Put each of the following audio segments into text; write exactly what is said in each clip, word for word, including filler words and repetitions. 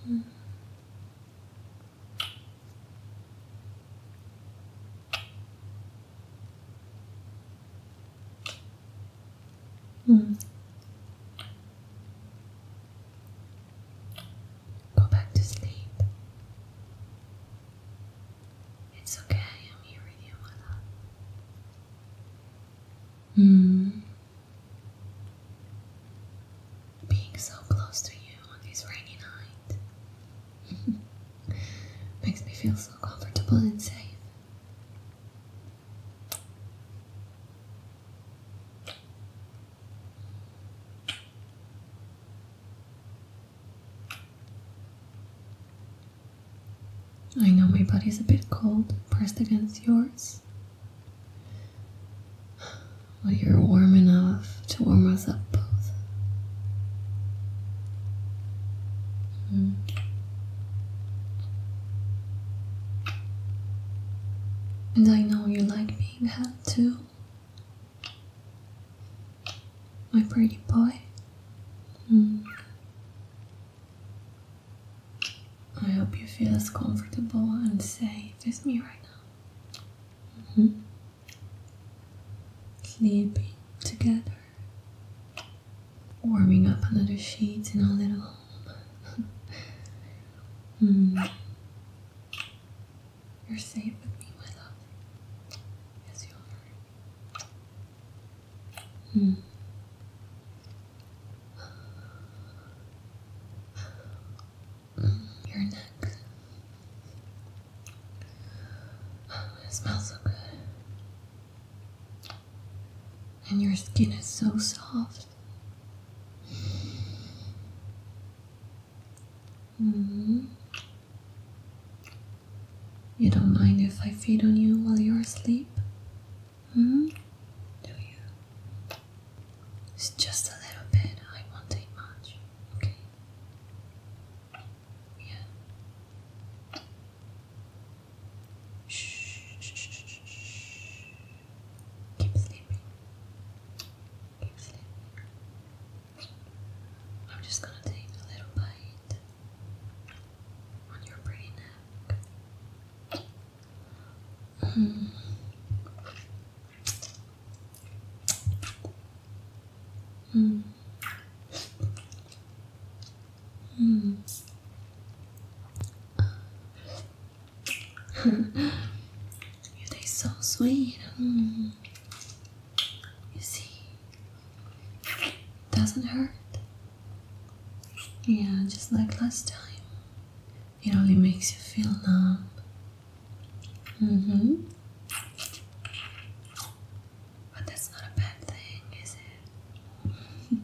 Mm. Mm. Go back to sleep. It's okay, I'm here with you, my love. Mm. Being so close to you on this rainy night makes me feel so comfortable and safe. I know my body's a bit cold, pressed against yours, but you're warm enough to warm us up both. Mm. And I know you like being held too, my pretty boy. Mm. I hope you feel as comfortable and safe as me right now. Mm-hmm. Sleeping together, warming up under the sheets in our little home. mm. You're safe with me, my love. Yes, you are. Mm. Your neck. It smells so good. And your skin is so soft. Mm. You don't mind if I feed on you while you're asleep? Hmm? Do you? It's just a little bit. I won't take much. Okay? Yeah. Shh. Keep sleeping. Keep sleeping. I'm just gonna take a little bite on your pretty neck. Mm. Mm. Mm. You taste so sweet. Mm. You see, it doesn't hurt. Yeah, just like last time. It only makes you feel numb. Mm-hmm. But that's not a bad thing, is it?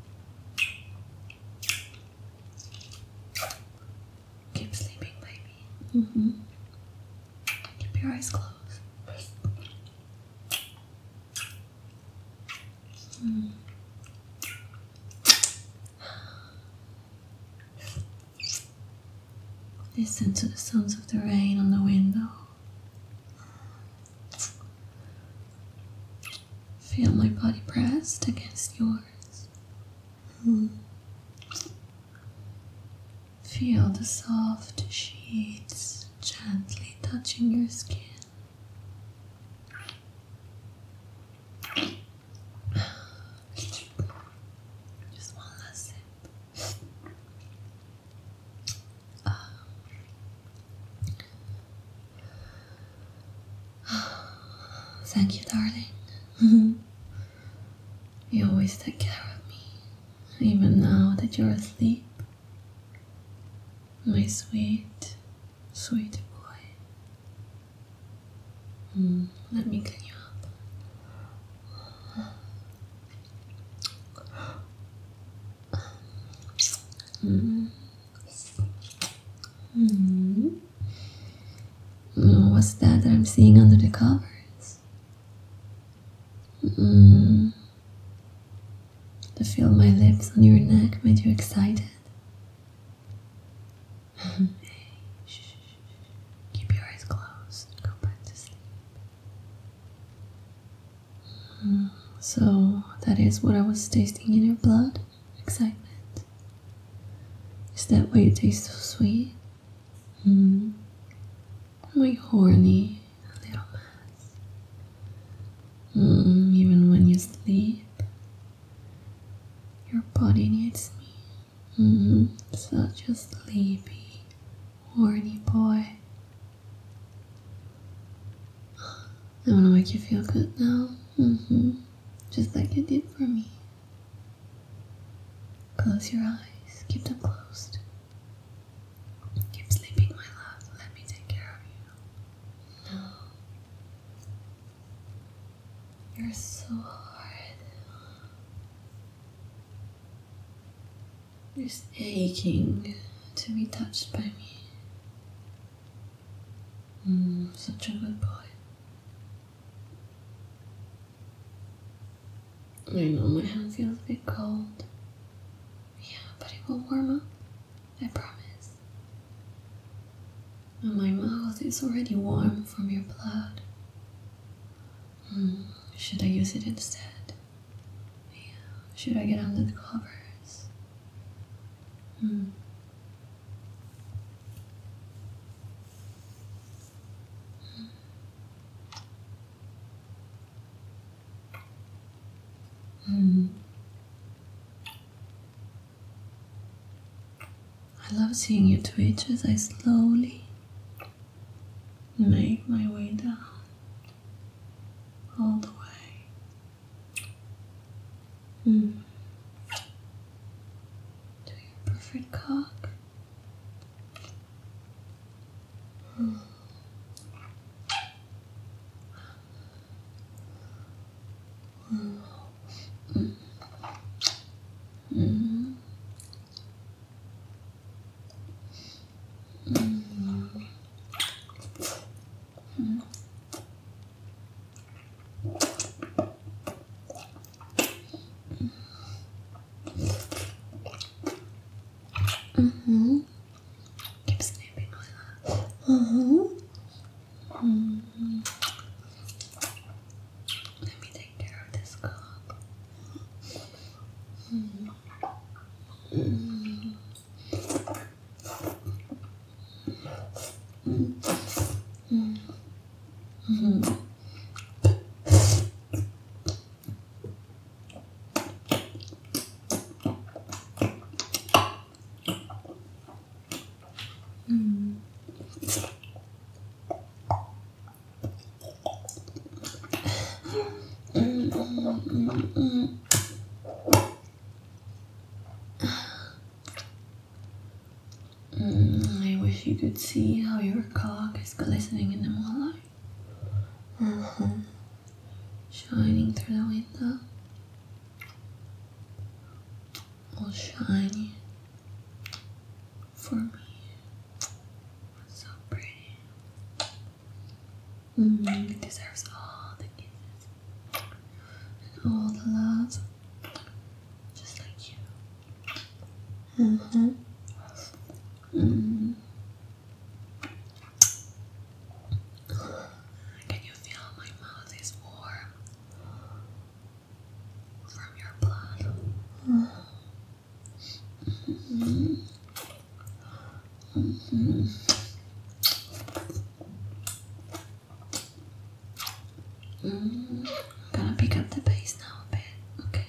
Keep sleeping, baby. Mm-hmm. Keep your eyes closed. Mm. Listen to the sounds of the rain on the window. Feel my body pressed against yours. Mm. Feel the soft sheets gently touching your skin. Just one last sip. Thank you, darling. You always take care of me, even now that you're asleep. My sweet, sweet boy. Mm, let me clean you up. Mm. Mm. Oh, what's that that I'm seeing under the covers? Mm. To feel my lips on your neck made you excited. Hey, shh, shh, shh. Keep your eyes closed. Go back to sleep. Mm. So that is what I was tasting in your blood? Excitement. Is that why you taste so sweet? Hmm. Like horny, a little mess. Mm, even when you sleep, your body needs me. Mm, such a sleepy, horny boy. I wanna make you feel good now. Mm-hmm. Just like you did for me. Close your eyes. Keep them closed. Keep sleeping, my love. Let me take care of you. No. You're so hard. You're just aching to be touched by me. Mm, such a good boy. I know my hand feels a bit cold. Yeah, but it will warm up. I promise. And my mouth is already warm from your blood. Hmm, should I use it instead? Yeah, should I get under the covers? Hmm. Hmm. I love seeing you twitch as I slowly make my way down, all the way. Hmm. To your perfect cock. Hmm. Hmm. Hmm. Mm-hmm. Keep sleeping, my love. Uh-huh. Mm-hmm. Let me take care of this cock. Mm-hmm. Mm-hmm. Mm-hmm. Mm-hmm. Mm, I wish you could see how your cock is glistening in the moonlight. Uh-huh. Shining through the window. All shiny. For me. So pretty. Mm, it deserves all the kisses. And all the love. Just like you. Mm-hmm. Mm. Can you feel my mouth is warm from your blood? Mm-hmm. Mm-hmm. Mm. I'm gonna pick up the pace now a bit, okay?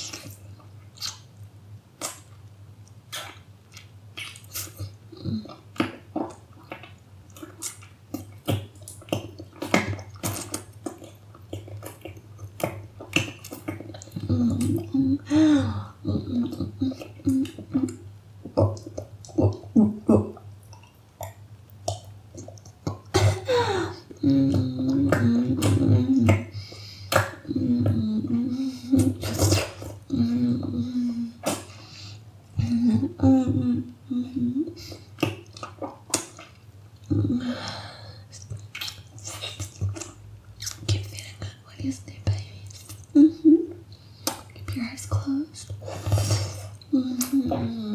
Keep feeling good while you sleep, baby. Mm-hmm. Keep your eyes closed. Mm-hmm.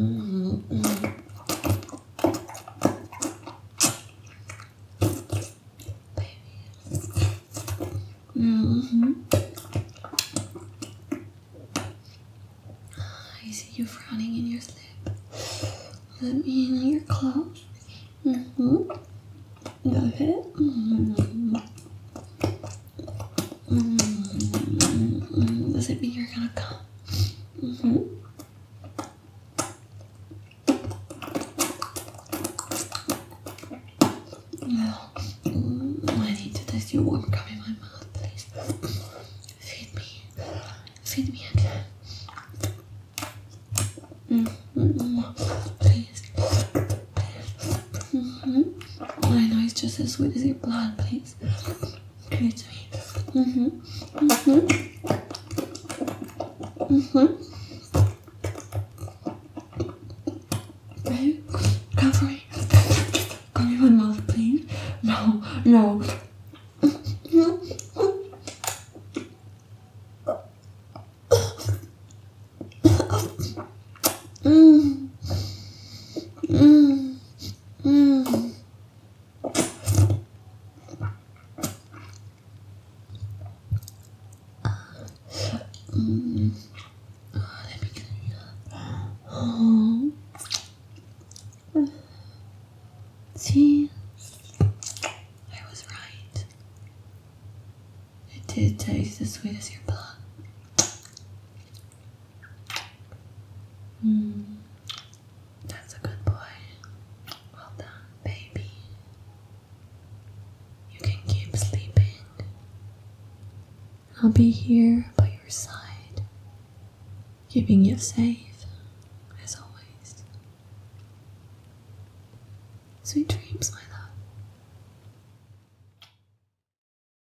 Baby. Mm-hmm. I see you frowning in your sleep. that mean you're close? Mm-hmm. Okay. Mm-hmm. Mm-hmm. Does it mean you're gonna come? Mm-hmm. No. Mm, I need to taste your warm cum in my mouth, please. Feed me. Feed me again. Mm-hmm. Please. Mm-hmm. I know it's just as sweet as your blood, please. Give it to me. Mm-hmm. Mm-hmm. Mm-hmm. Babe, come for me. Come in my mouth, please. No, no. Mm. Mm. Mm. Mm. Oh, let me get you up. Oh. See? I was right. It did taste as sweet as your blood. Mm. That's a good boy. Well done, baby. You can keep sleeping. I'll be here by your side, keeping you safe, as always. Sweet dreams, my love.